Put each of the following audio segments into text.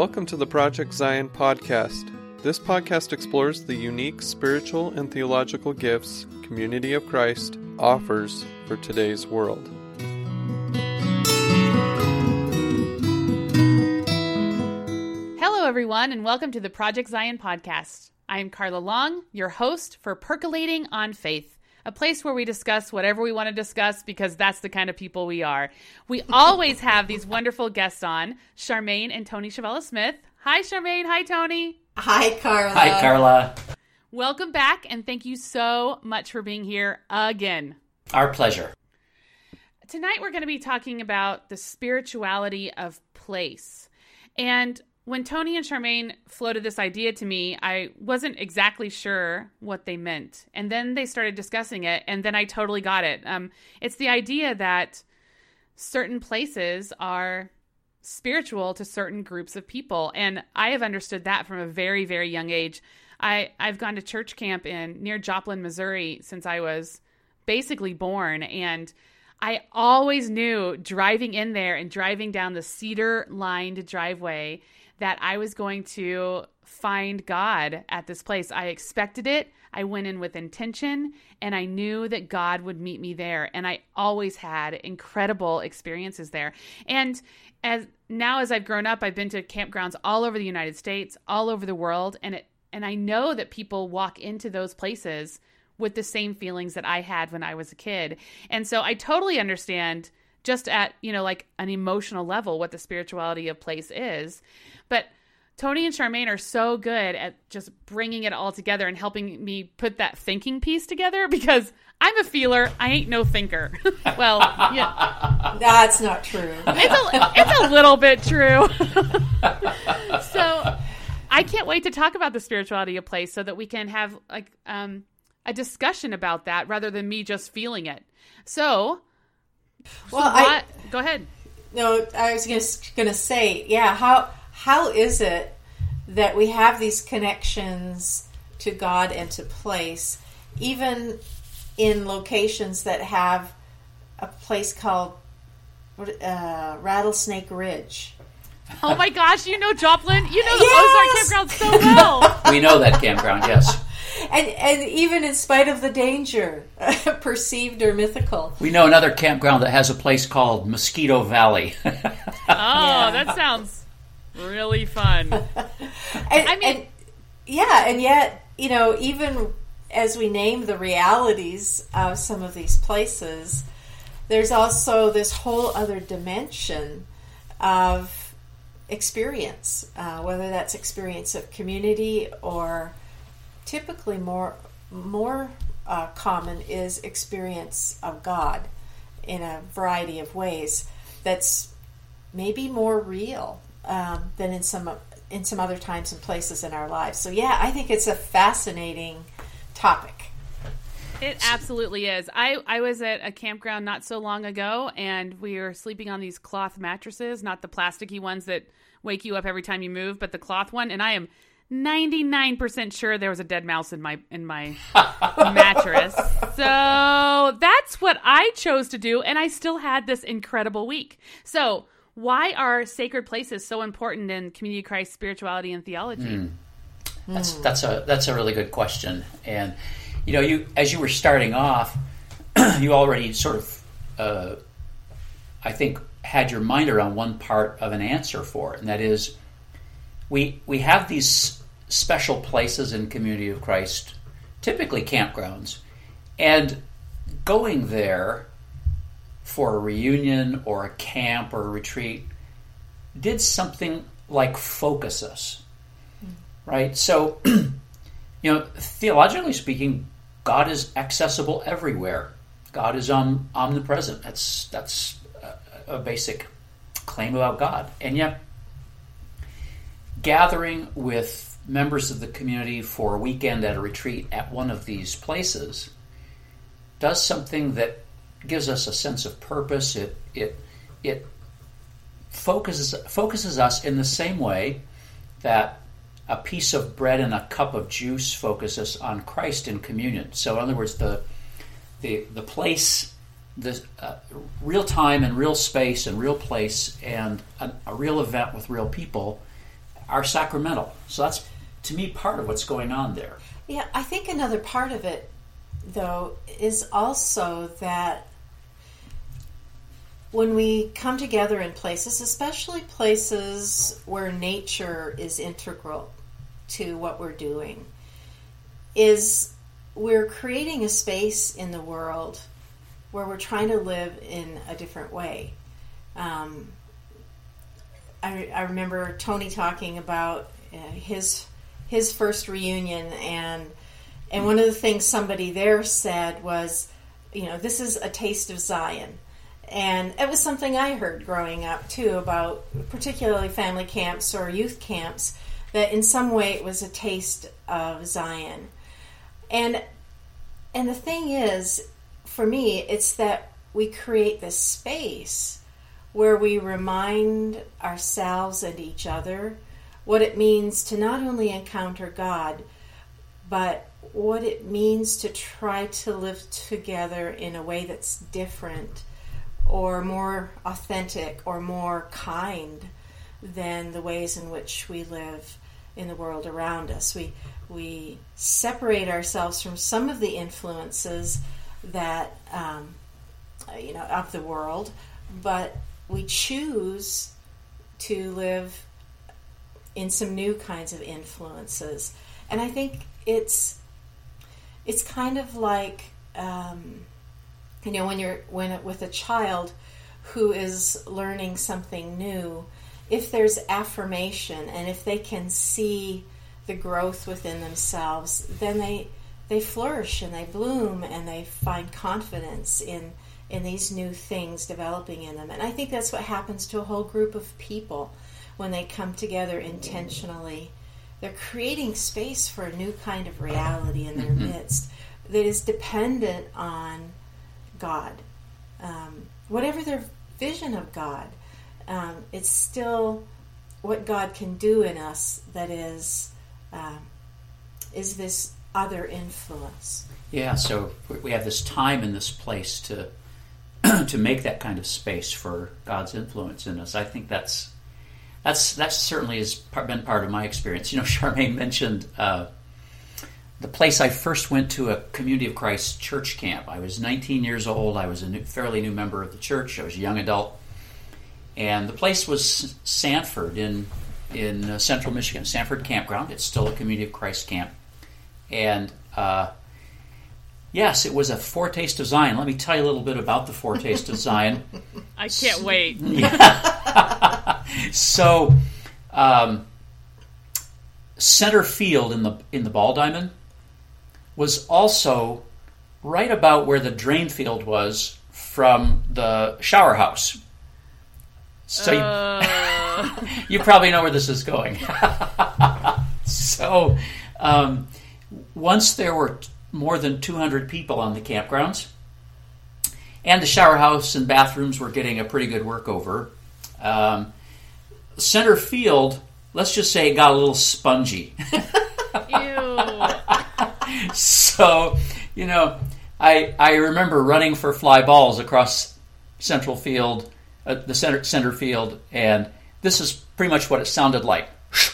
Welcome to the Project Zion podcast. This podcast explores the unique spiritual and theological gifts Community of Christ offers for today's world. Hello, everyone, and welcome to the Project Zion podcast. I am Carla Long, your host for Percolating on Faith, a place where we discuss whatever we want to discuss because that's the kind of people we are. We always have these wonderful guests on, Charmaine and Tony Chavella-Smith. Hi, Charmaine. Hi, Tony. Hi, Carla. Hi, Carla. Welcome back, and thank you so much for being here again. Our pleasure. Tonight, we're going to be talking about the spirituality of place. And when Tony and Charmaine floated this idea to me, I wasn't exactly sure what they meant. And then they started discussing it, and then I totally got it. It's the idea that certain places are spiritual to certain groups of people. And I have understood that from a very, very young age. I've gone to church camp near Joplin, Missouri since I was basically born. And I always knew driving in there and driving down the cedar-lined driveway that I was going to find God at this place. I expected it. I went in with intention, and I knew that God would meet me there. And I always had incredible experiences there. And as I've grown up, I've been to campgrounds all over the United States, all over the world, and I know that people walk into those places with the same feelings that I had when I was a kid. And so I totally understand just at, like an emotional level what the spirituality of place is. But Tony and Charmaine are so good at just bringing it all together and helping me put that thinking piece together because I'm a feeler. I ain't no thinker. Well, yeah. That's not true. It's a little bit true. So I can't wait to talk about the spirituality of place so that we can have a discussion about that rather than me just feeling it. Go ahead. No, I was going to say, yeah, how is it that we have these connections to God and to place, even in locations that have a place called Rattlesnake Ridge? Oh my gosh, you know Joplin? You know the Ozark campground so well. We know that campground, yes. And even in spite of the danger, perceived or mythical. We know another campground that has a place called Mosquito Valley. That sounds really fun. And yet, even as we name the realities of some of these places, there's also this whole other dimension of experience, whether that's experience of community or typically more common is experience of God in a variety of ways that's maybe more real than in some other times and places in our lives. So yeah, I think it's a fascinating topic. It absolutely is. I was at a campground not so long ago, and we were sleeping on these cloth mattresses, not the plasticky ones that wake you up every time you move, but the cloth one, and I am 99% sure there was a dead mouse in my mattress. So that's what I chose to do, and I still had this incredible week. So why are sacred places so important in Community of Christ spirituality and theology? That's a really good question. And you as you were starting off, you already sort of I think had your mind around one part of an answer for it, and that is we have these special places in Community of Christ, typically campgrounds, and going there for a reunion or a camp or a retreat did something like focus us, right? So, theologically speaking, God is accessible everywhere. God is omnipresent. That's a basic claim about God. And yet, gathering with members of the community for a weekend at a retreat at one of these places does something that gives us a sense of purpose. It focuses us in the same way that a piece of bread and a cup of juice focus us on Christ in communion. So in other words, the place, the real time and real space and real place and a real event with real people are sacramental. So that's, to me, part of what's going on there. Yeah, I think another part of it, though, is also that when we come together in places, especially places where nature is integral to what we're doing, is we're creating a space in the world where we're trying to live in a different way. I remember Tony talking about his first reunion, and one of the things somebody there said was, this is a taste of Zion. And it was something I heard growing up, too, about particularly family camps or youth camps, that in some way it was a taste of Zion. And the thing is, for me, it's that we create this space where we remind ourselves and each other what it means to not only encounter God, but what it means to try to live together in a way that's different or more authentic or more kind than the ways in which we live in the world around us. We separate ourselves from some of the influences that of the world, but we choose to live in some new kinds of influences. And I think it's kind of like when with a child who is learning something new, if there's affirmation and if they can see the growth within themselves, then they flourish and they bloom and they find confidence in these new things developing in them. And I think that's what happens to a whole group of people when they come together intentionally. They're creating space for a new kind of reality in their midst that is dependent on God. Whatever their vision of God, it's still what God can do in us that is this other influence. Yeah, so we have this time and this place to to make that kind of space for God's influence in us. I think that certainly has been part of my experience. Charmaine mentioned the place I first went to, a Community of Christ church camp. I was 19 years old. I was a fairly new member of the church. I was a young adult. And the place was Sanford in central Michigan, Sanford Campground. It's still a Community of Christ camp. And yes, it was a foretaste of Zion. Let me tell you a little bit about the foretaste of Zion. I can't wait. So, center field in the ball diamond was also right about where the drain field was from the shower house. So you probably know where this is going. So once there were more than 200 people on the campgrounds, and the shower house and bathrooms were getting a pretty good workover, center field, let's just say, it got a little spongy. Ew. So, I remember running for fly balls across central field, the center field, and this is pretty much what it sounded like.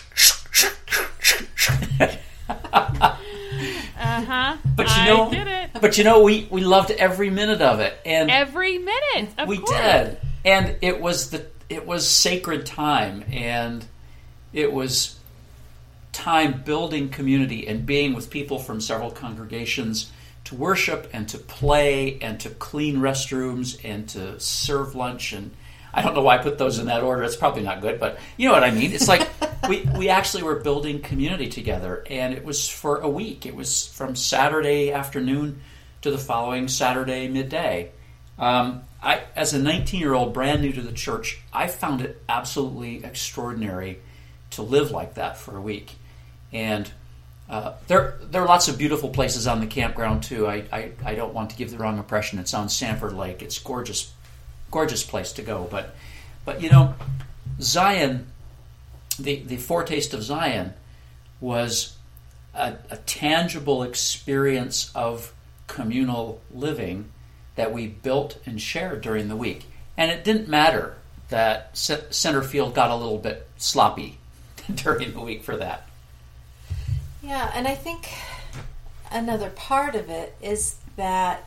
But I did it. But we loved every minute of it, and every minute. Of we course. did, and it was sacred time, and it was time building community and being with people from several congregations to worship and to play and to clean restrooms and to serve lunch. And I don't know why I put those in that order. It's probably not good, but you know what I mean. It's like we actually were building community together, and it was for a week. It was from Saturday afternoon to the following Saturday midday. As a 19-year-old brand new to the church, I found it absolutely extraordinary to live like that for a week. And there are lots of beautiful places on the campground too. I don't want to give the wrong impression. It's on Sanford Lake. It's gorgeous place to go. But Zion, the foretaste of Zion, was a tangible experience of communal living that we built and shared during the week. And it didn't matter that center field got a little bit sloppy. during the week for that. Yeah, and I think another part of it is that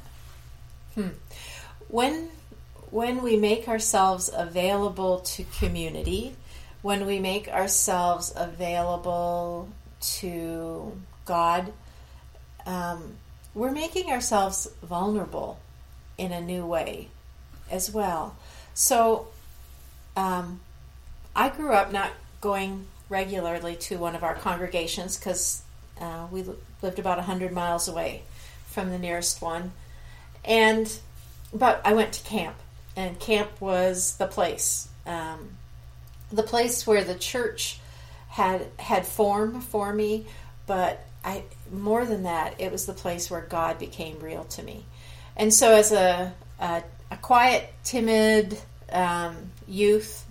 when we make ourselves available to community, when we make ourselves available to God, we're making ourselves vulnerable in a new way as well. So I grew up not going regularly to one of our congregations because we lived about 100 miles away from the nearest one. But I went to camp, and camp was the place where the church had form for me, but more than that, it was the place where God became real to me. And so as a quiet, timid youth,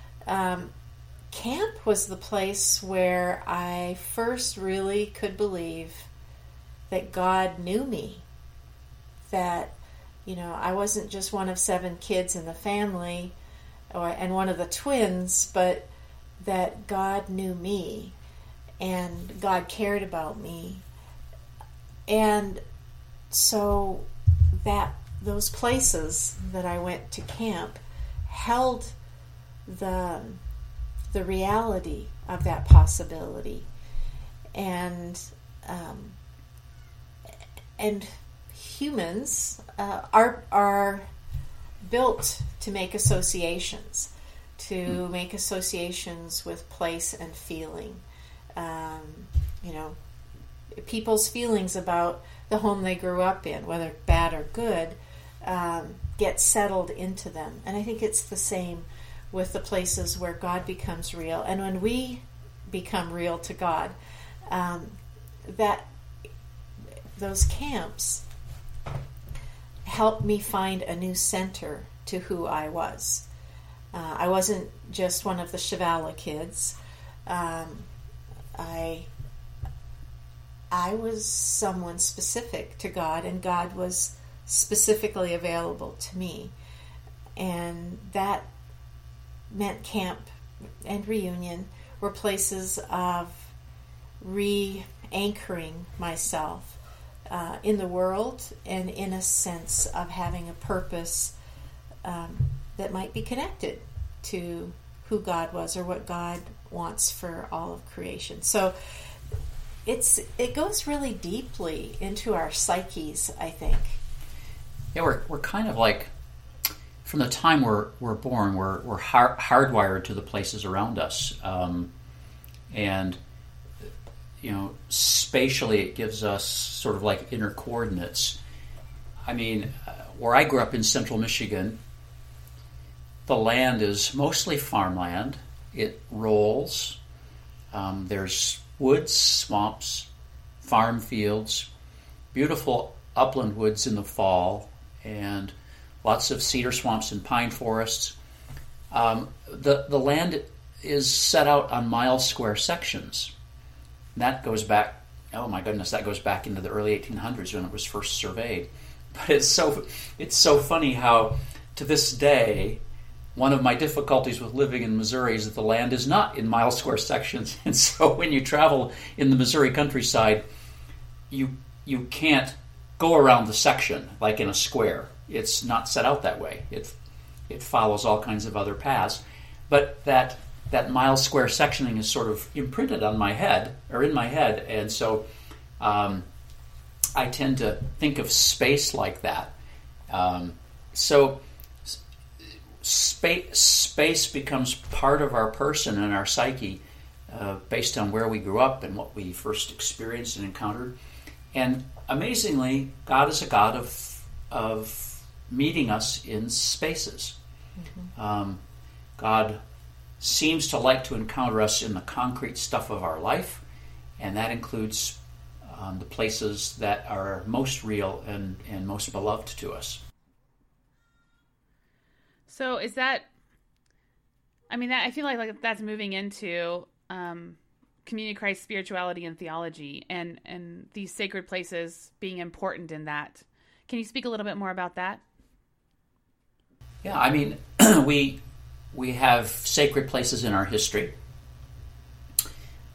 camp was the place where I first really could believe that God knew me, that I wasn't just one of 7 kids in the family and one of the twins, but that God knew me and God cared about me. And so those places that I went to camp held the reality of that possibility, and humans are built to make associations, with place and feeling. People's feelings about the home they grew up in, whether bad or good, get settled into them. And I think it's the same with the places where God becomes real. And when we become real to God, that those camps helped me find a new center to who I was. I wasn't just one of the Shambhala kids. I was someone specific to God, and God was specifically available to me. And that meant camp and reunion were places of re-anchoring myself in the world, and in a sense of having a purpose that might be connected to who God was or what God wants for all of creation. So it goes really deeply into our psyches, I think. Yeah, we're kind of like, from the time we're born, we're hardwired to the places around us, and spatially it gives us sort of like inner coordinates. I mean, where I grew up in central Michigan, the land is mostly farmland. It rolls. There's woods, swamps, farm fields, beautiful upland woods in the fall, and lots of cedar swamps and pine forests. The land is set out on mile-square sections. And that goes back, oh my goodness, that goes back into the early 1800s when it was first surveyed. But it's so funny how, to this day, one of my difficulties with living in Missouri is that the land is not in mile-square sections. And so when you travel in the Missouri countryside, you can't go around the section like in a square. It's not set out that way. It follows all kinds of other paths. But that mile-square sectioning is sort of imprinted on my head, or in my head, and so I tend to think of space like that. So space becomes part of our person and our psyche based on where we grew up and what we first experienced and encountered. And amazingly, God is a God of meeting us in spaces. Mm-hmm. God seems to like to encounter us in the concrete stuff of our life, and that includes the places that are most real and most beloved to us. So is that, I mean, I feel like that's moving into community Christ spirituality and theology, and these sacred places being important in that. Can you speak a little bit more about that? Yeah, I mean, we have sacred places in our history.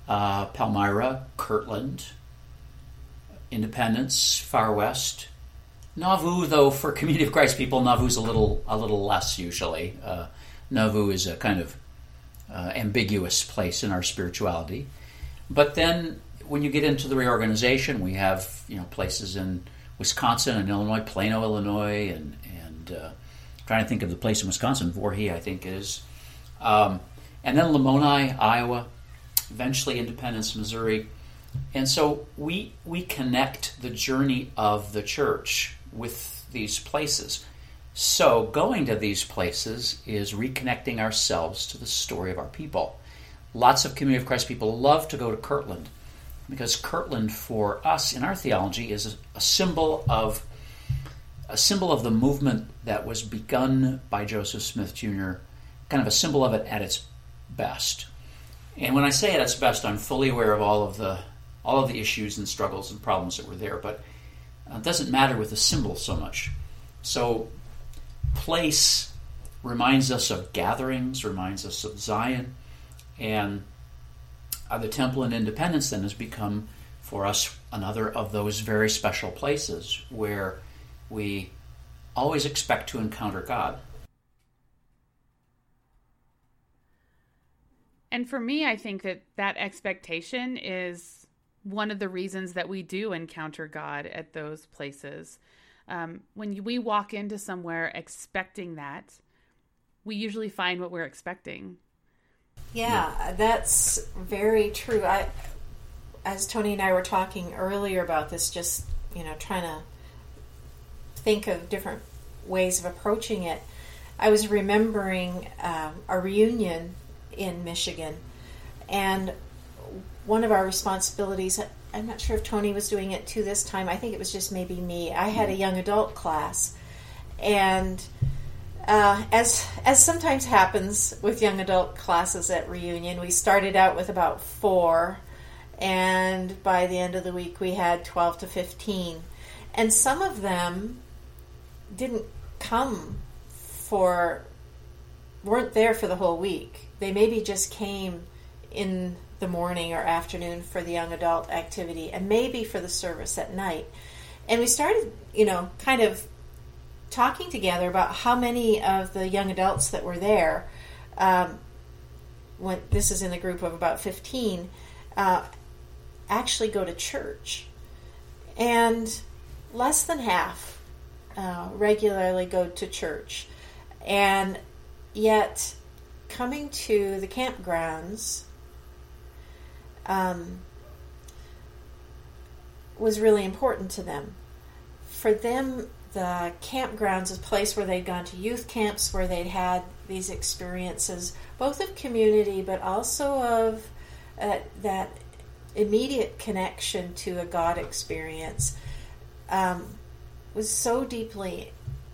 Palmyra, Kirtland, Independence, Far West. Nauvoo, though, for Community of Christ people, Nauvoo's a little less usually. Nauvoo is a kind of ambiguous place in our spirituality. But then when you get into the reorganization, we have places in Wisconsin and Illinois, Plano, Illinois, and trying to think of the place in Wisconsin, Voorhees, I think is. And then Lamoni, Iowa, eventually Independence, Missouri. And so we connect the journey of the church with these places. So going to these places is reconnecting ourselves to the story of our people. Lots of Community of Christ people love to go to Kirtland because Kirtland for us in our theology is a symbol of the movement that was begun by Joseph Smith Jr., kind of a symbol of it at its best. And when I say at its best, I'm fully aware of all of the issues and struggles and problems that were there, but it doesn't matter with the symbol so much. So place reminds us of gatherings, reminds us of Zion, and the Temple in Independence then has become for us another of those very special places where we always expect to encounter God. And for me, I think that expectation is one of the reasons that we do encounter God at those places. When we walk into somewhere expecting that, we usually find what we're expecting. Yeah, that's very true. As Tony and I were talking earlier about this, just trying to think of different ways of approaching it, I was remembering a reunion in Michigan, and one of our responsibilities, I'm not sure if Tony was doing it too this time, I think it was just maybe me. I had a young adult class, and as sometimes happens with young adult classes at reunion, we started out with about 4, and by the end of the week we had 12 to 15. And some of them weren't there for the whole week. They maybe just came in the morning or afternoon for the young adult activity and maybe for the service at night. And we started, kind of talking together about how many of the young adults that were there, when this is in a group of about 15, actually go to church. And less than half regularly go to church. And yet coming to the campgrounds was really important to them. For them, the campgrounds is a place where they'd gone to youth camps, where they'd had these experiences, both of community, but also of that immediate connection to a God experience, was so deeply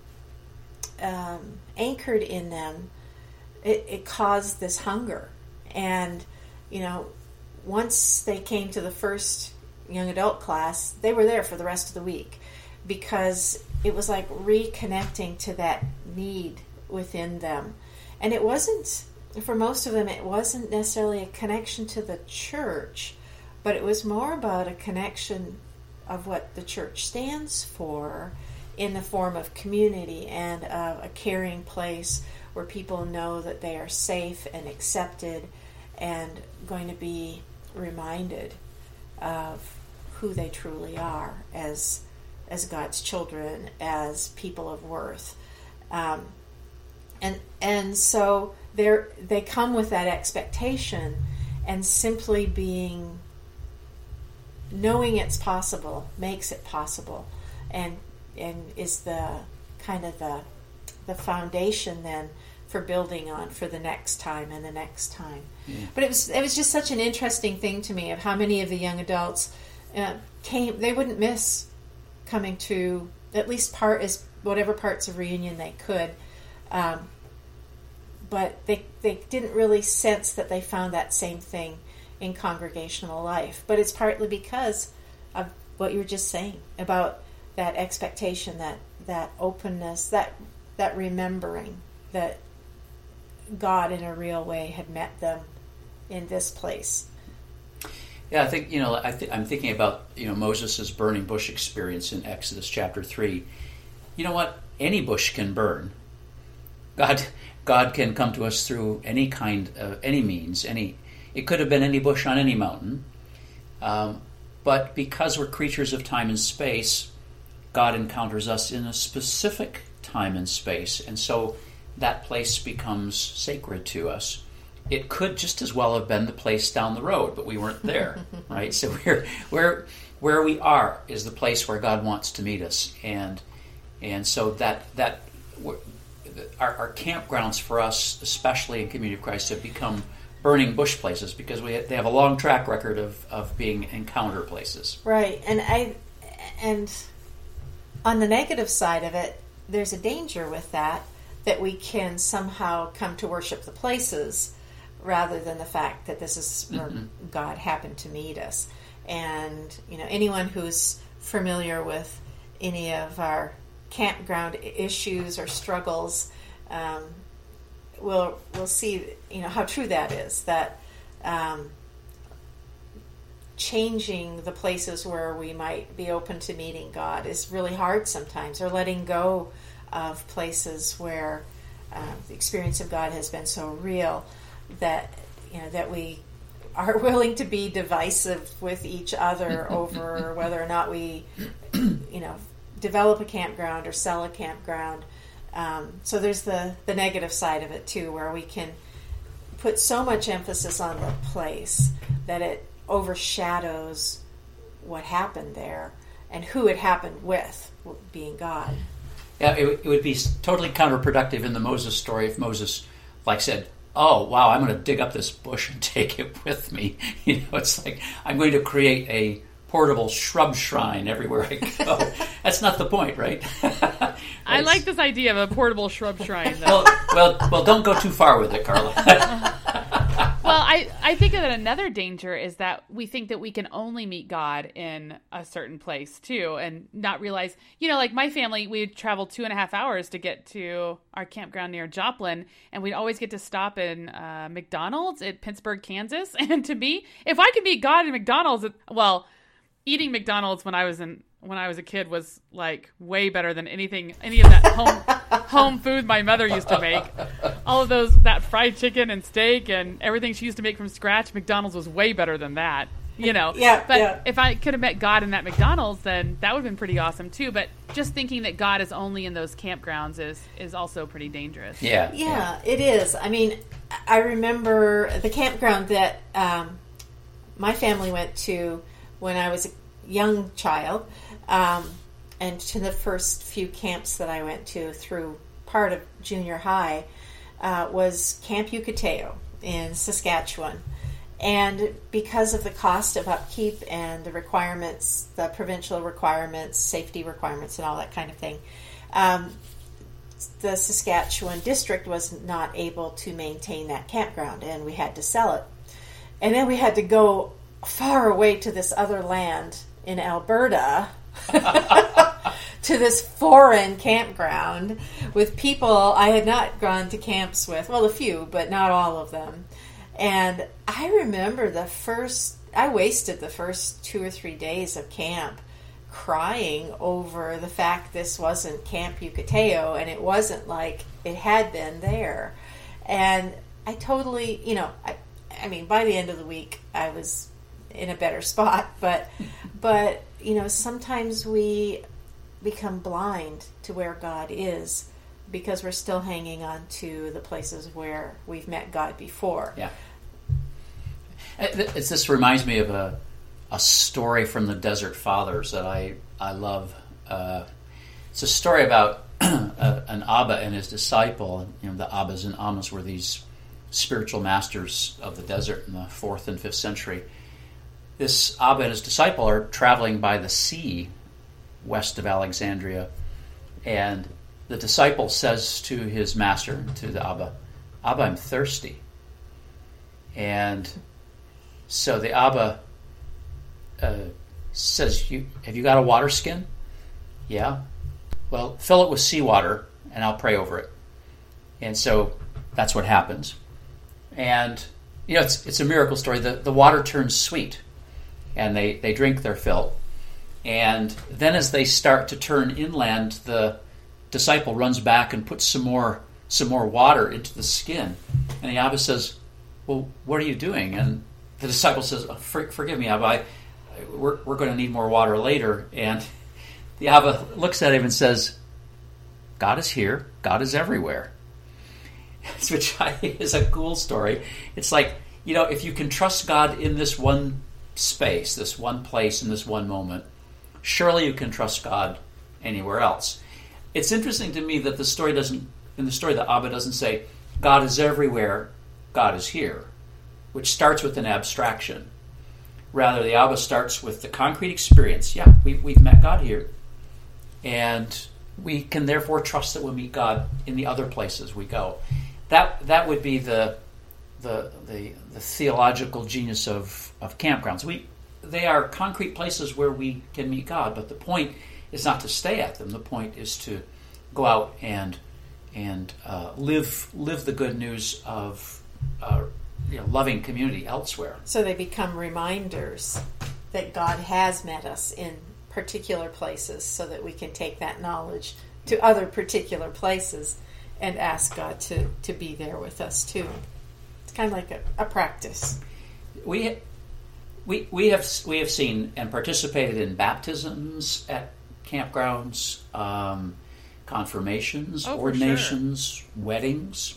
anchored in them. It caused this hunger. And, once they came to the first young adult class, they were there for the rest of the week, because it was like reconnecting to that need within them. And it wasn't, for most of them, it wasn't necessarily a connection to the church, but it was more about a connection of what the church stands for in the form of community and of a caring place where people know that they are safe and accepted and going to be reminded of who they truly are as God's children, as people of worth. And so they come with that expectation, and simply knowing it's possible makes it possible, and is the kind of the foundation then for building on for the next time and the next time. Yeah. But it was just such an interesting thing to me of how many of the young adults came. They wouldn't miss coming to at least whatever parts of reunion they could, but they didn't really sense that they found that same thing in congregational life. But it's partly because of what you were just saying about that expectation, that openness, that remembering that God in a real way had met them in this place. Yeah, I think, I'm thinking about, Moses' burning bush experience in Exodus chapter 3. You know what? Any bush can burn. God can come to us through any kind of, any means. It could have been any bush on any mountain. But because we're creatures of time and space, God encounters us in a specific time and space. And so that place becomes sacred to us. It could just as well have been the place down the road, but we weren't there, right? So where we are is the place where God wants to meet us, and so that our campgrounds for us, especially in Community of Christ, have become burning bush places because they have a long track record of being encounter places. Right, and on the negative side of it, there's a danger with that we can somehow come to worship the places rather than the fact that this is where God happened to meet us. And anyone who's familiar with any of our campground issues or struggles will see how true that is, that changing the places where we might be open to meeting God is really hard sometimes, or letting go of places where the experience of God has been so real that we are willing to be divisive with each other over whether or not we develop a campground or sell a campground. So there's the negative side of it too, where we can put so much emphasis on the place that it overshadows what happened there and who it happened with, being God. Yeah, it would be totally counterproductive in the Moses story if Moses said, "Oh, wow, I'm going to dig up this bush and take it with me." It's like, I'm going to create a portable shrub shrine everywhere I go. That's not the point, right? I like this idea of a portable shrub shrine, though. Well, don't go too far with it, Carla. Well, I think that another danger is that we think that we can only meet God in a certain place, too, and not realize, like my family, we would travel 2.5 hours to get to our campground near Joplin, and we'd always get to stop in McDonald's at Pittsburgh, Kansas. And to me, if I could meet God in McDonald's, eating McDonald's when I was a kid was way better than any of that home food my mother used to make. All of that fried chicken and steak and everything she used to make from scratch, McDonald's was way better than that. Yeah, but if I could have met God in that McDonald's, then that would have been pretty awesome too. But just thinking that God is only in those campgrounds is also pretty dangerous. Yeah, it is. I mean, I remember the campground that my family went to when I was a young child, and to the first few camps that I went to through part of junior high was Camp Yucateo in Saskatchewan. And because of the cost of upkeep and the requirements, the provincial requirements, safety requirements, and all that kind of thing, the Saskatchewan district was not able to maintain that campground, and we had to sell it. And then we had to go far away to this other land in Alberta to this foreign campground with people I had not gone to camps with. Well, a few, but not all of them. And I remember I wasted the first 2 or 3 days of camp crying over the fact this wasn't Camp Yucateo, and it wasn't like it had been there. And I totally, I mean, by the end of the week, I was in a better spot, but sometimes we become blind to where God is because we're still hanging on to the places where we've met God before. Yeah. This reminds me of a story from the Desert Fathers that I love. It's a story about an Abba and his disciple. The Abbas and Ammas were these spiritual masters of the desert in the 4th and 5th century. This Abba and his disciple are traveling by the sea west of Alexandria, and the disciple says to his master, to the Abba, "Abba, I'm thirsty." And so the Abba says, "Have you got a water skin?" "Yeah." "Well, fill it with seawater, and I'll pray over it." And so that's what happens. And it's a miracle story. The water turns sweet. and they drink their fill. And then as they start to turn inland, the disciple runs back and puts some more water into the skin. And the Abba says, well, what are you doing? And the disciple says, forgive me, Abba, we're going to need more water later. And the Abba looks at him and says, God is here. God is everywhere. Which is a cool story. It's like, if you can trust God in this one space, this one place, in this one moment, surely you can trust God anywhere else. It's interesting to me that in the story, the Abba doesn't say, God is everywhere, God is here, which starts with an abstraction. Rather, the Abba starts with the concrete experience. Yeah, we've met God here, and we can therefore trust that we'll meet God in the other places we go. That would be the theological genius of campgrounds. They are concrete places where we can meet God, but the point is not to stay at them. The point is to go out and live the good news of loving community elsewhere. So they become reminders that God has met us in particular places, so that we can take that knowledge to other particular places and ask God to be there with us too. It's kind of like a practice. We have seen and participated in baptisms at campgrounds, confirmations, ordinations, weddings,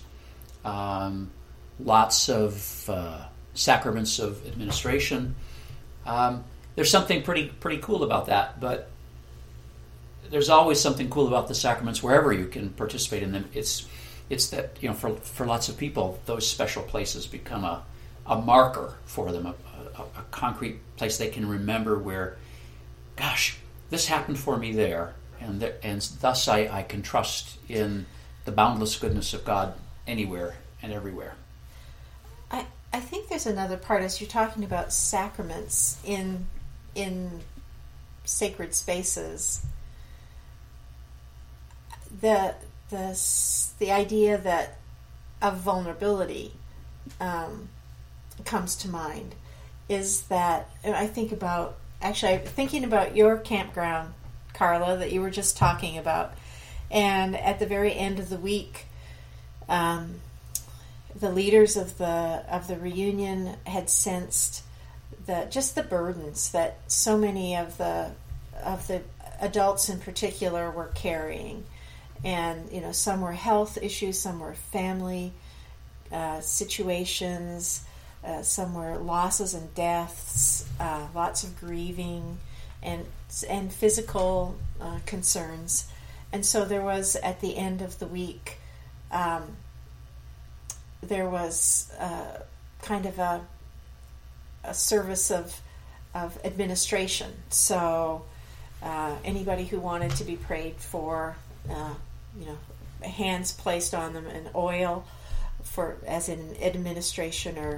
lots of sacraments of administration. There's something pretty cool about that, but there's always something cool about the sacraments wherever you can participate in them. It's that for lots of people, those special places become a marker for them, a concrete place they can remember where, gosh, this happened for me there, and thus I can trust in the boundless goodness of God anywhere and everywhere. I think there's another part as you're talking about sacraments in sacred spaces. The idea that of vulnerability comes to mind. Is that I'm thinking about your campground, Carla, that you were just talking about, and at the very end of the week, the leaders of the reunion had sensed the burdens that so many of the adults in particular were carrying, and some were health issues, some were family situations. Some were losses and deaths, lots of grieving, and physical concerns. And so there was, at the end of the week, there was kind of a service of administration. So anybody who wanted to be prayed for, hands placed on them and oil as in administration or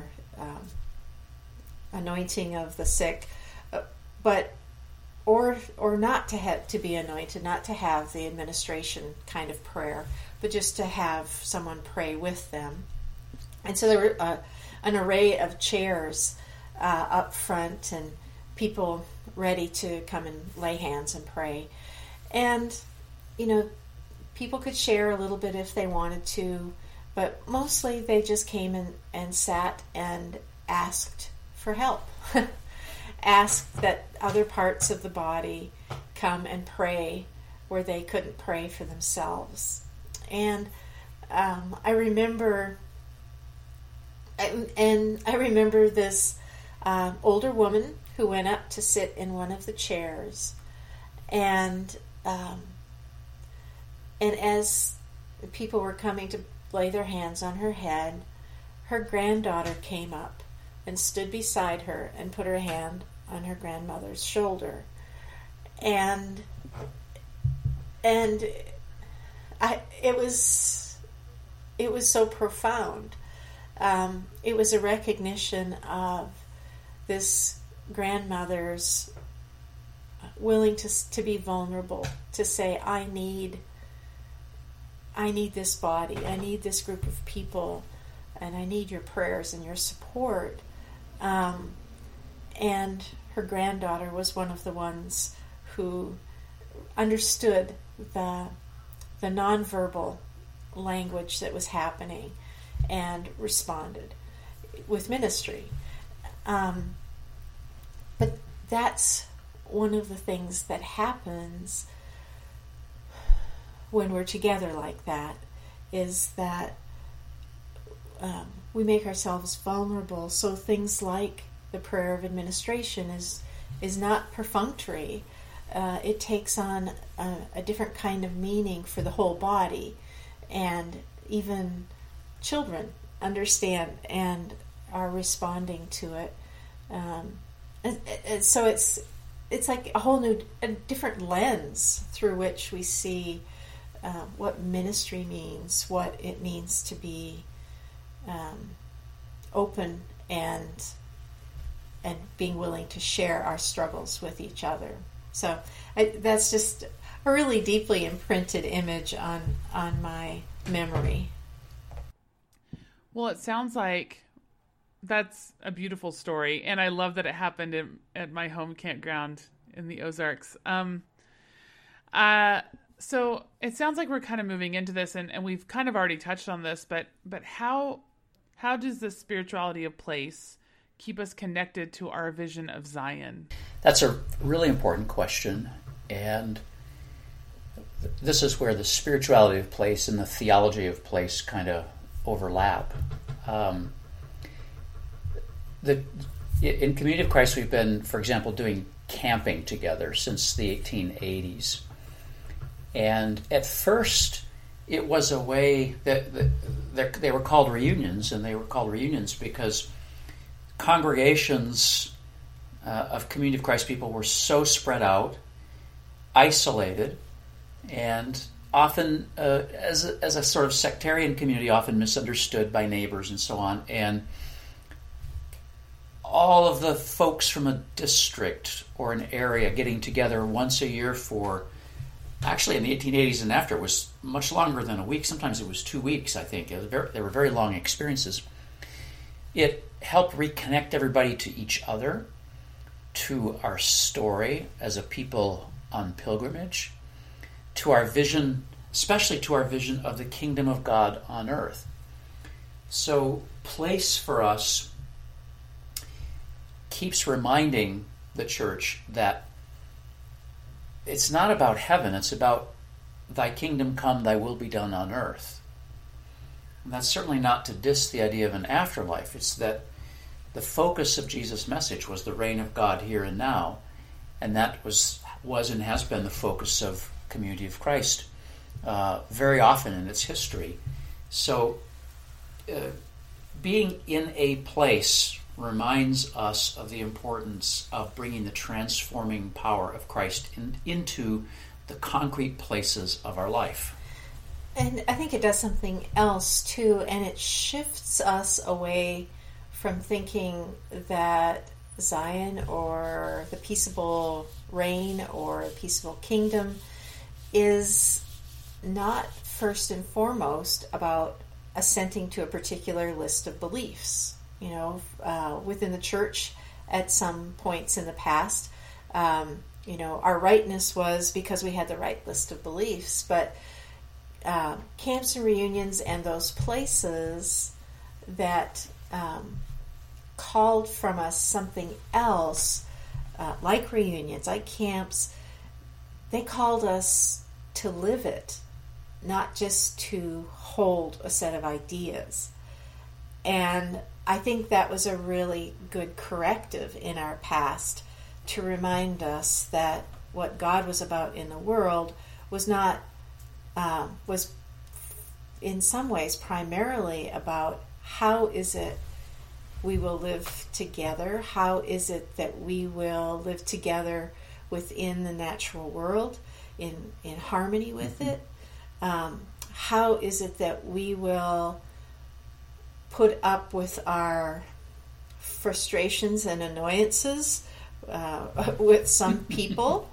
anointing of the sick, but or not to have to be anointed, not to have the administration kind of prayer, but just to have someone pray with them. And so there were an array of chairs up front and people ready to come and lay hands and pray. And people could share a little bit if they wanted to, but mostly they just came and sat and asked for help. Asked that other parts of the body come and pray where they couldn't pray for themselves. And I remember this older woman who went up to sit in one of the chairs, and as people were coming to lay their hands on her head, her granddaughter came up and stood beside her and put her hand on her grandmother's shoulder, and it was so profound. It was a recognition of this grandmother's willing to be vulnerable, to say, I need this body, I need this group of people, and I need your prayers and your support. And her granddaughter was one of the ones who understood the nonverbal language that was happening and responded with ministry. But that's one of the things that happens when we're together like that, is that we make ourselves vulnerable. So things like the prayer of administration is not perfunctory. It takes on a different kind of meaning for the whole body, and even children understand and are responding to it. And so it's like a different lens through which we see what ministry means, what it means to be open and being willing to share our struggles with each other. So that's just a really deeply imprinted image on my memory. Well, it sounds like that's a beautiful story, and I love that it happened at my home campground in the Ozarks. So it sounds like we're kind of moving into this, and we've kind of already touched on this, but how does the spirituality of place keep us connected to our vision of Zion? That's a really important question, and this is where the spirituality of place and the theology of place kind of overlap. In Community of Christ, we've been, for example, doing camping together since the 1880s. And at first, it was a way that they were called reunions, and they were called reunions because congregations of Community of Christ people were so spread out, isolated, and often, as a sort of sectarian community, often misunderstood by neighbors and so on. And all of the folks from a district or an area getting together once a year for, actually in the 1880s and after, it was much longer than a week. Sometimes it was 2 weeks, I think. They were very long experiences. It helped reconnect everybody to each other, to our story as a people on pilgrimage, to our vision, especially to our vision of the kingdom of God on earth. So place for us keeps reminding the church that it's not about heaven, it's about thy kingdom come, thy will be done on earth. And that's certainly not to diss the idea of an afterlife. It's that the focus of Jesus' message was the reign of God here and now, and that was and has been the focus of Community of Christ very often in its history. So being in a place reminds us of the importance of bringing the transforming power of Christ into the concrete places of our life. And I think it does something else too, and it shifts us away from thinking that Zion or the peaceable reign or peaceable kingdom is not first and foremost about assenting to a particular list of beliefs. You know, within the church at some points in the past, our rightness was because we had the right list of beliefs. But camps and reunions and those places that called from us something else, like reunions, like camps, they called us to live it, not just to hold a set of ideas. And I think that was a really good corrective in our past to remind us that what God was about in the world was not, was in some ways primarily about how is it we will live together, how is it that we will live together within the natural world in harmony with it, how is it that we will put up with our frustrations and annoyances with some people.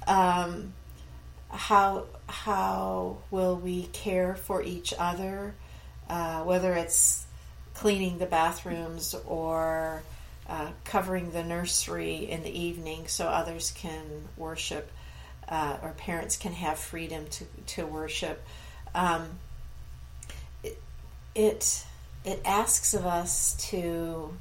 How will we care for each other, whether it's cleaning the bathrooms or covering the nursery in the evening so others can worship, or parents can have freedom to worship. It asks of us to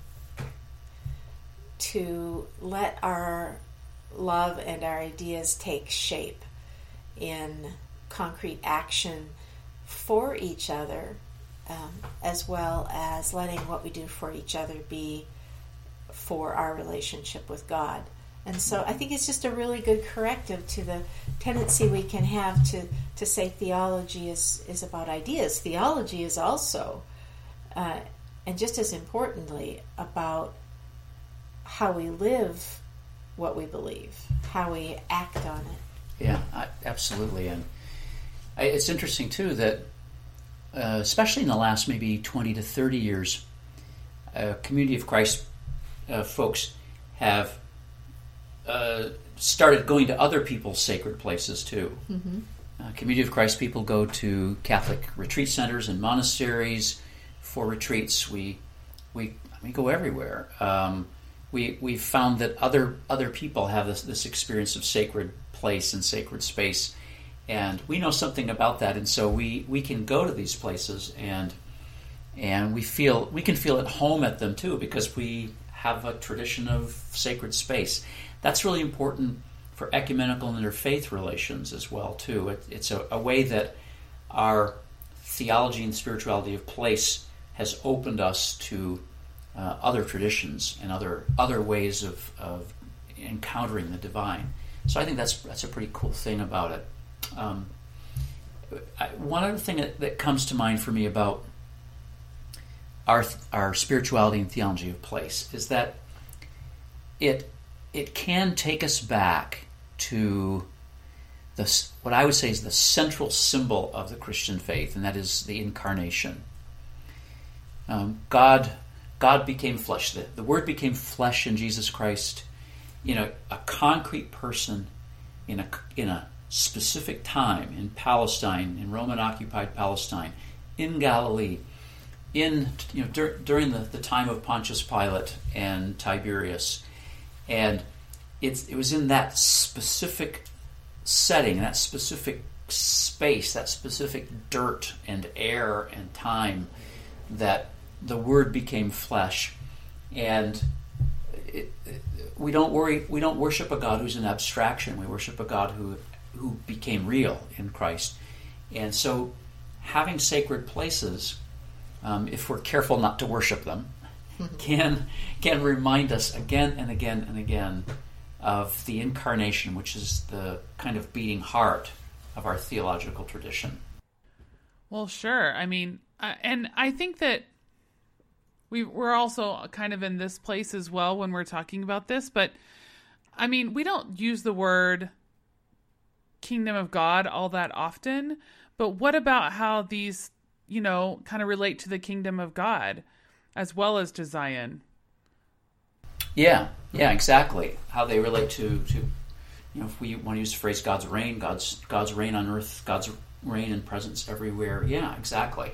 let our love and our ideas take shape in concrete action for each other, as well as letting what we do for each other be for our relationship with God. And so I think it's just a really good corrective to the tendency we can have to say theology is about ideas. Theology is also, and just as importantly, about how we live what we believe, how we act on it. Yeah, absolutely. And it's interesting, too, that especially in the last maybe 20 to 30 years, Community of Christ folks have started going to other people's sacred places, too. Mm-hmm. Community of Christ people go to Catholic retreat centers and monasteries for retreats. We go everywhere. We've found that other people have this experience of sacred place and sacred space, and we know something about that, and so we can go to these places and we can feel at home at them too, because we have a tradition of sacred space. That's really important for ecumenical and interfaith relations as well too. It's a way that our theology and spirituality of place has opened us to other traditions and other ways of encountering the divine. So I think that's a pretty cool thing about it. One other thing that comes to mind for me about our spirituality and theology of place is that it can take us back to what I would say is the central symbol of the Christian faith, and that is the incarnation. God became flesh. The Word became flesh in Jesus Christ, a concrete person in a specific time in Palestine, in Roman-occupied Palestine, in Galilee, during the time of Pontius Pilate and Tiberius, and it was in that specific setting, that specific space, that specific dirt and air and time that the Word became flesh. And we don't worship a God who's an abstraction. We worship a God who became real in Christ. And so having sacred places, if we're careful not to worship them, can remind us again and again and again of the incarnation, which is the kind of beating heart of our theological tradition. Well, sure. I mean, and I think that we're also kind of in this place as well when we're talking about this, but I mean, we don't use the word kingdom of God all that often, but what about how these, kind of relate to the kingdom of God as well as to Zion? Yeah, exactly. How they relate to if we want to use the phrase God's reign on earth, God's reign and presence everywhere. Yeah, exactly.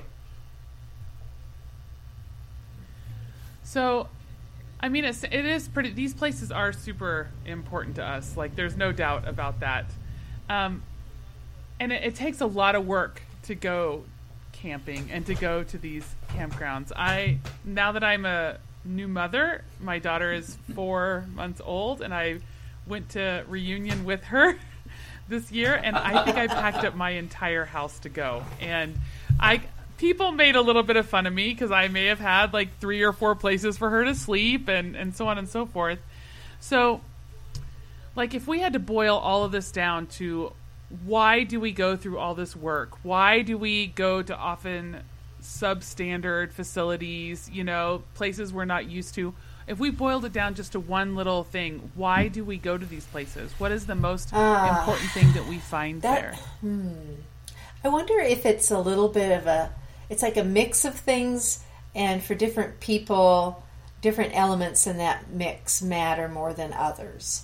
So, I mean, it is pretty. These places are super important to us. Like, there's no doubt about that. And it takes a lot of work to go camping and to go to these campgrounds. Now that I'm a new mother, my daughter is 4 months old, and I went to Reunion with her this year, and I think I packed up my entire house to go. And people made a little bit of fun of me because I may have had like 3 or 4 places for her to sleep and so on and so forth. So, like, if we had to boil all of this down to why do we go through all this work? Why do we go to often substandard facilities, places we're not used to? If we boiled it down just to one little thing, why do we go to these places? What is the most important thing that we find there? I wonder if it's a little bit of it's like a mix of things, and for different people, different elements in that mix matter more than others.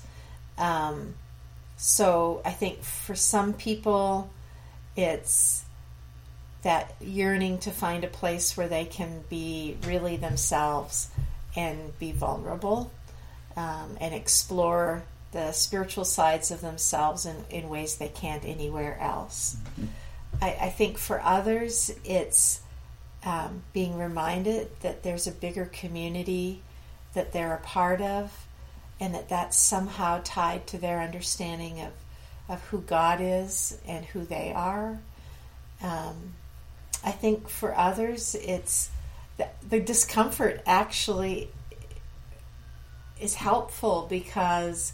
So I think for some people, it's that yearning to find a place where they can be really themselves and be vulnerable and explore the spiritual sides of themselves in ways they can't anywhere else. Mm-hmm. I think for others, it's being reminded that there's a bigger community that they're a part of, and that's somehow tied to their understanding of who God is and who they are. I think for others, it's the discomfort actually is helpful, because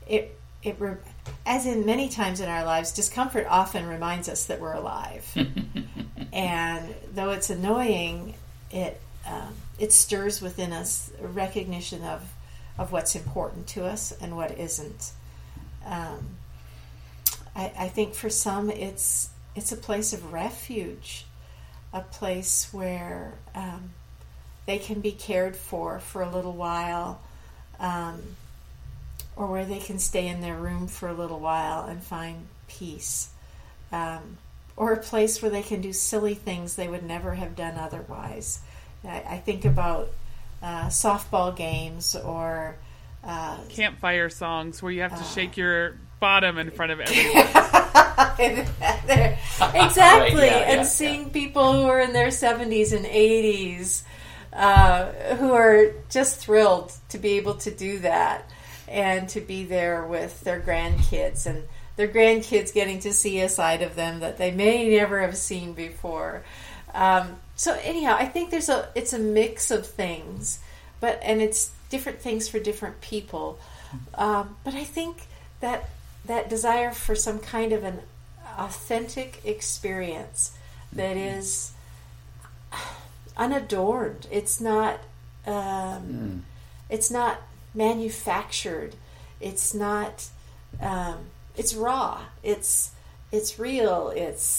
as in many times in our lives, discomfort often reminds us that we're alive. And though it's annoying, it stirs within us a recognition of what's important to us and what isn't. I think for some it's a place of refuge, a place where they can be cared for a little while, or where they can stay in their room for a little while and find peace, or a place where they can do silly things they would never have done otherwise. I think about softball games or campfire songs where you have to shake your bottom in front of everyone. Exactly. Right, and seeing people who are in their 70s and 80s who are just thrilled to be able to do that and to be there with their grandkids, and their grandkids getting to see a side of them that they may never have seen before. So anyhow, I think it's a mix of things, and it's different things for different people. But I think that desire for some kind of an authentic experience that is unadorned. It's not manufactured. It's not. It's raw. It's real.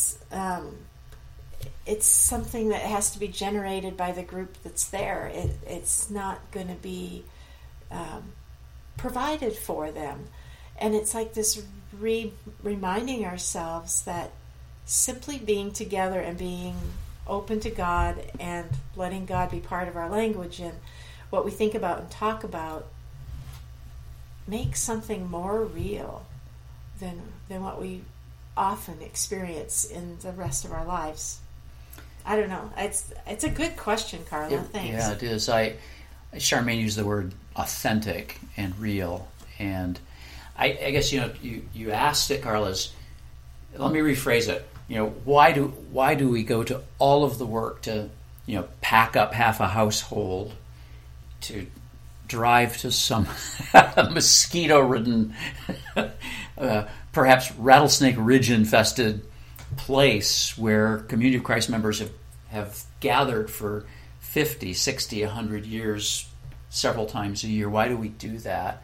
It's something that has to be generated by the group that's there. It's not going to be provided for them. And it's like this reminding ourselves that simply being together and being open to God and letting God be part of our language and what we think about and talk about makes something more real than what we often experience in the rest of our lives. I don't know. It's a good question, Carla. Thanks. Yeah, it is. Charmaine used the word authentic and real, and I guess you asked it, Carla's. Let me rephrase it. Why do we go to all of the work to pack up half a household, to drive to some mosquito-ridden, perhaps rattlesnake ridge-infested place where Community of Christ members have gathered for 50, 60, 100 years, several times a year? Why do we do that?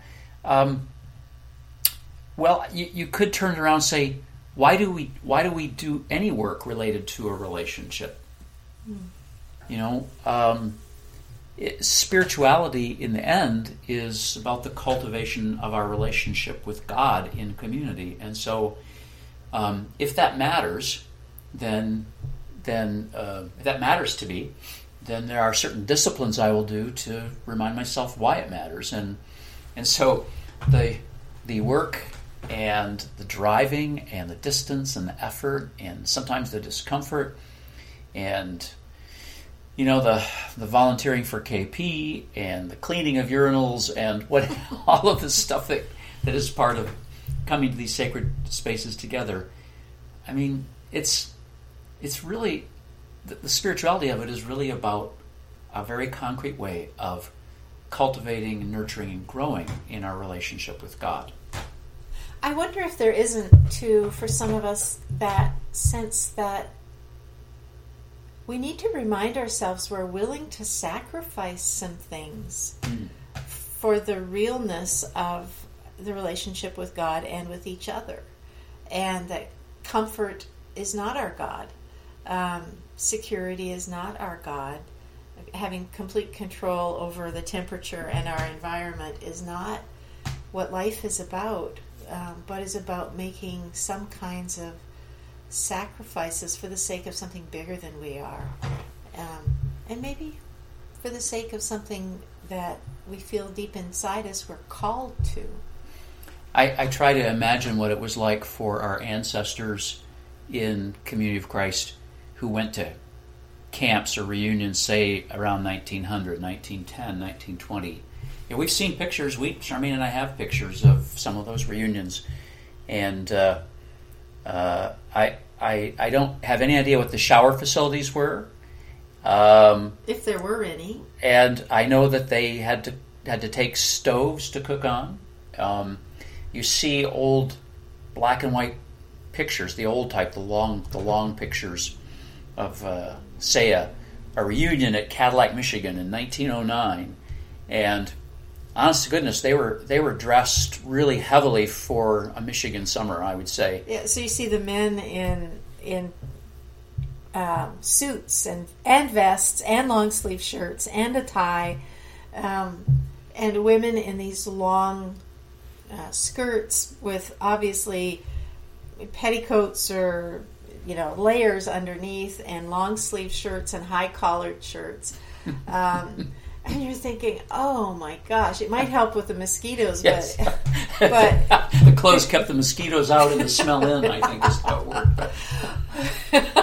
Well, you could turn it around and say, why do we do any work related to a relationship? Spirituality in the end is about the cultivation of our relationship with God in community, and so if that matters, then if that matters to me, then there are certain disciplines I will do to remind myself why it matters, and so the work and the driving and the distance and the effort and sometimes the discomfort and the volunteering for KP and the cleaning of urinals and all of this stuff that is part of coming to these sacred spaces together. I mean, it's really the spirituality of it is really about a very concrete way of cultivating, nurturing, and growing in our relationship with God. I wonder if there isn't, too, for some of us, that sense that we need to remind ourselves we're willing to sacrifice some things for the realness of the relationship with God and with each other. And that comfort is not our God. Security is not our God. Having complete control over the temperature and our environment is not what life is about, but is about making some kinds of sacrifices for the sake of something bigger than we are, and maybe for the sake of something that we feel deep inside us we're called to. I try to imagine what it was like for our ancestors in Community of Christ who went to camps or reunions, say, around 1900, 1910, 1920. And we've seen pictures. Charmaine and I have pictures of some of those reunions. And I don't have any idea what the shower facilities were. If there were any. And I know that they had to take stoves to cook on. You see old black and white pictures, the old type, the long pictures of say a reunion at Cadillac, Michigan in 1909, and honest to goodness, they were dressed really heavily for a Michigan summer, I would say. Yeah, so you see the men in suits and vests and long sleeve shirts and a tie, and women in these long skirts with obviously petticoats or layers underneath, and long sleeve shirts and high collared shirts. And you're thinking, oh my gosh, it might help with the mosquitoes, yes. but the clothes kept the mosquitoes out and the smell in, I think is how it worked.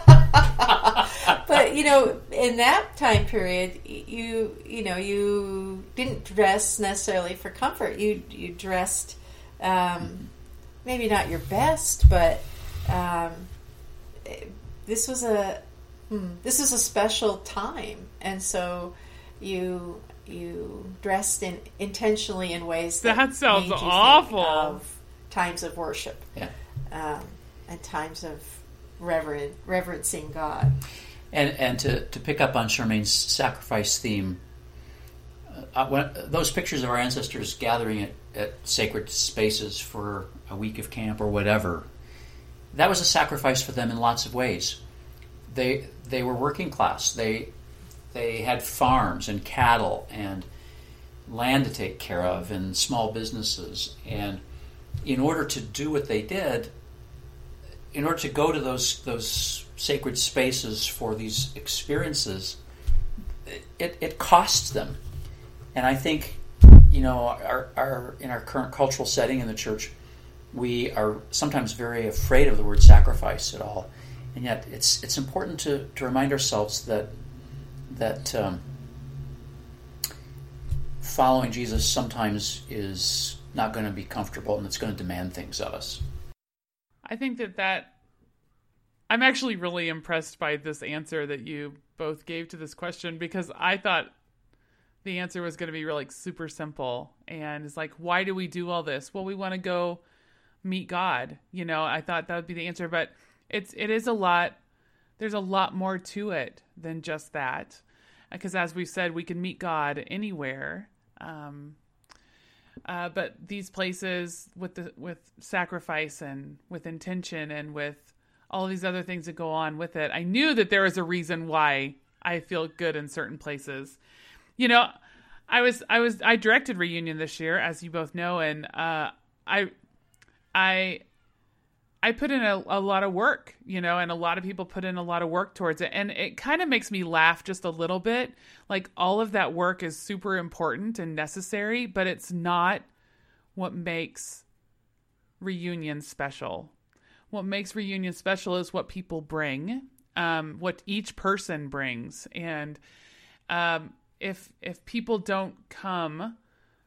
But in that time period, you didn't dress necessarily for comfort. You dressed maybe not your best, but this was a special time, and so you dressed intentionally in ways that sounds made you awful. Think of times of worship, yeah, and times of reverencing God. And to pick up on Charmaine's sacrifice theme, when those pictures of our ancestors gathering at sacred spaces for a week of camp or whatever, that was a sacrifice for them in lots of ways. They were working class. They had farms and cattle and land to take care of and small businesses. And in order to do what they did, in order to go to those sacred spaces for these experiences, it costs them. And I think, our in our current cultural setting in the church, we are sometimes very afraid of the word sacrifice at all. And yet it's important to remind ourselves that following Jesus sometimes is not going to be comfortable, and it's going to demand things of us. I think that I'm actually really impressed by this answer that you both gave to this question, because I thought the answer was going to be really super simple. And it's like, why do we do all this? Well, we want to go meet God. I thought that would be the answer, but it is a lot. There's a lot more to it than just that. Because as we've said, we can meet God anywhere. But these places with sacrifice and with intention and with all these other things that go on with it, I knew that there was a reason why I feel good in certain places. I directed Reunion this year, as you both know, and I put in a lot of work, and a lot of people put in a lot of work towards it. And it kind of makes me laugh just a little bit. Like, all of that work is super important and necessary, but it's not what makes Reunion special. What makes Reunion special is what people bring, what each person brings. And if people don't come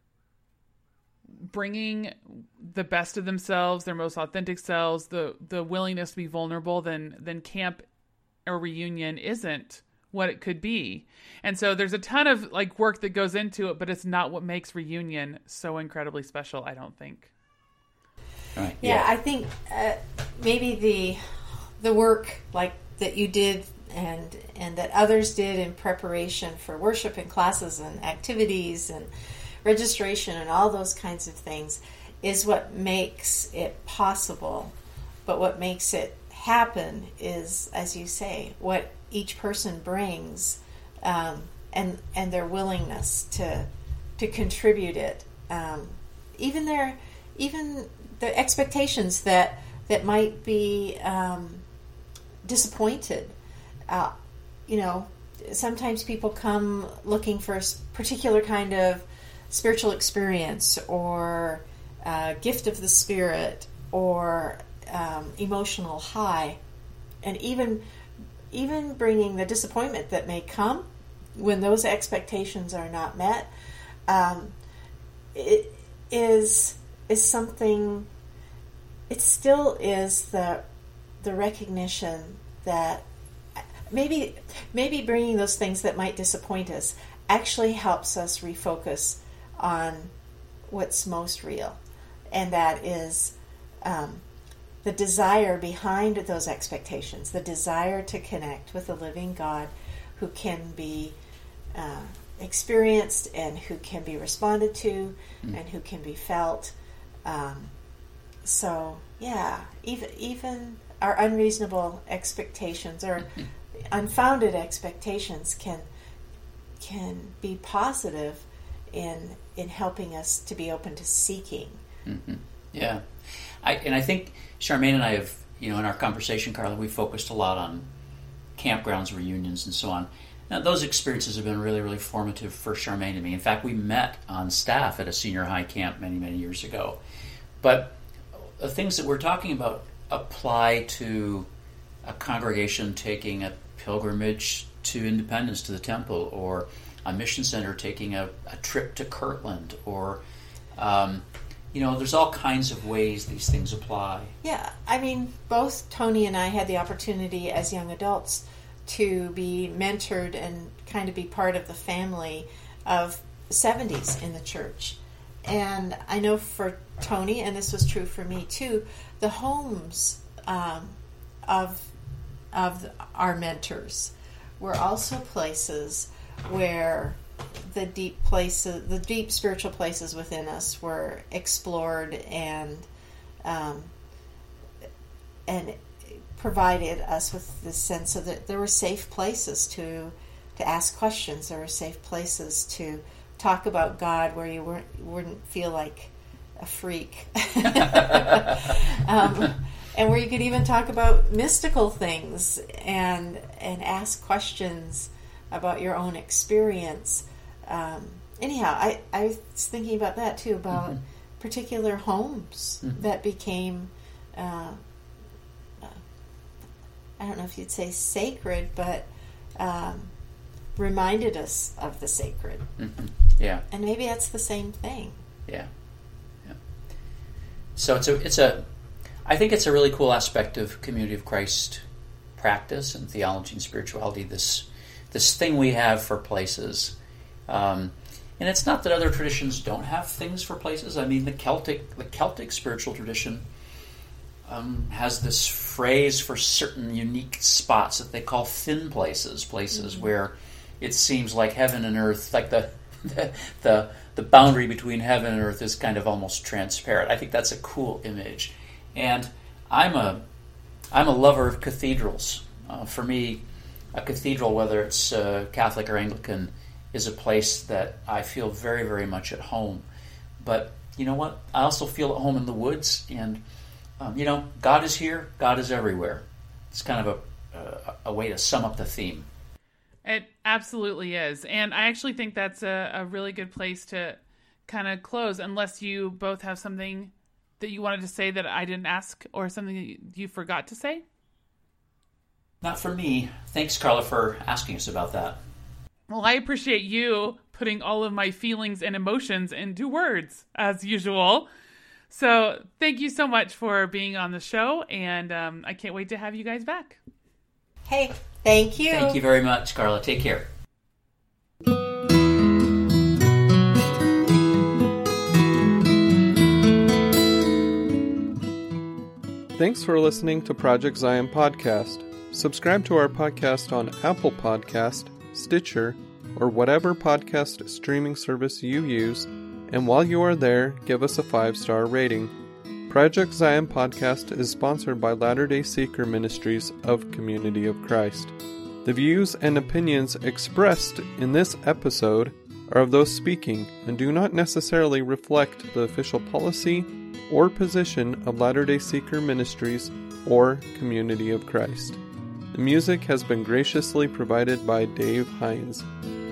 bringing the best of themselves, their most authentic selves, the willingness to be vulnerable, then camp or reunion isn't what it could be. And so there's a ton of work that goes into it, but it's not what makes Reunion so incredibly special, I don't think. Right. Yeah, I think maybe the work that you did and that others did in preparation for worship and classes and activities and registration and all those kinds of things is what makes it possible. But what makes it happen is, as you say, what each person brings, and their willingness to contribute it, even the expectations that might be disappointed. sometimes people come looking for a particular kind of spiritual experience or gift of the Spirit or emotional high, and even bringing the disappointment that may come when those expectations are not met. It is something. It still is the recognition that maybe bringing those things that might disappoint us actually helps us refocus on what's most real, and that is the desire behind those expectations, the desire to connect with the living God who can be experienced and who can be responded to and who can be felt. So yeah, even our unreasonable expectations or unfounded expectations can be positive in helping us to be open to seeking. Mm-hmm. Yeah, I think Charmaine and I have, in our conversation, Carla, we focused a lot on campgrounds, reunions, and so on. Now, those experiences have been really, really formative for Charmaine and me. In fact, we met on staff at a senior high camp many, many years ago. But the things that we're talking about apply to a congregation taking a pilgrimage to Independence, to the temple, or a mission center taking a trip to Kirtland, or there's all kinds of ways these things apply. Yeah, I mean, both Tony and I had the opportunity as young adults to be mentored and kind of be part of the family of 70s in the church. And I know for Tony, and this was true for me too, the homes of our mentors were also places where the deep spiritual places within us were explored and provided us with the sense of that there were safe places to ask questions. There were safe places to talk about God where you wouldn't feel like a freak. And where you could even talk about mystical things and ask questions about your own experience. Anyhow, I was thinking about that too, about particular homes that became, I don't know if you'd say sacred, but reminded us of the sacred. Mm-hmm. Yeah. And maybe that's the same thing. Yeah. So I think it's a really cool aspect of Community of Christ practice and theology and spirituality, this thing we have for places. And it's not that other traditions don't have things for places. I mean, the Celtic spiritual tradition has this phrase for certain unique spots that they call thin places where it seems like heaven and earth, like the boundary between heaven and earth is kind of almost transparent. I think that's a cool image. And I'm a lover of cathedrals. For me, a cathedral, whether it's Catholic or Anglican, is a place that I feel very, very much at home. But you know what? I also feel at home in the woods. And, God is here. God is everywhere. It's kind of a way to sum up the theme. It absolutely is. And I actually think that's a really good place to kind of close, unless you both have something that you wanted to say that I didn't ask, or something that you forgot to say? Not for me. Thanks, Carla, for asking us about that. Well, I appreciate you putting all of my feelings and emotions into words, as usual. So thank you so much for being on the show, and I can't wait to have you guys back. Hey, thank you. Thank you very much, Carla. Take care. Thanks for listening to Project Zion Podcast. Subscribe to our podcast on Apple Podcast, Stitcher, or whatever podcast streaming service you use, and while you are there, give us a 5-star rating. Project Zion Podcast is sponsored by Latter-day Seeker Ministries of Community of Christ. The views and opinions expressed in this episode are of those speaking and do not necessarily reflect the official policy or position of Latter-day Seeker Ministries or Community of Christ. The music has been graciously provided by Dave Hines.